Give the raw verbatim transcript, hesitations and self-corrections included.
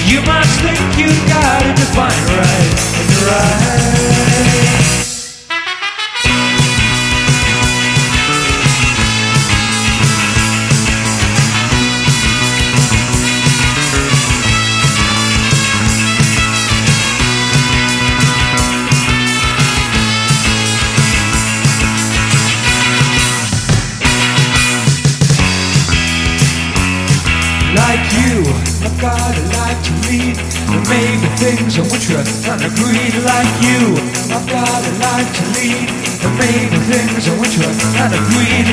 You must think you got it defined right and right. Like you, I've got a life to lead. There may be things on which we're unagreed. Like you, I've got a life to lead. There may be things on which we're unagreed.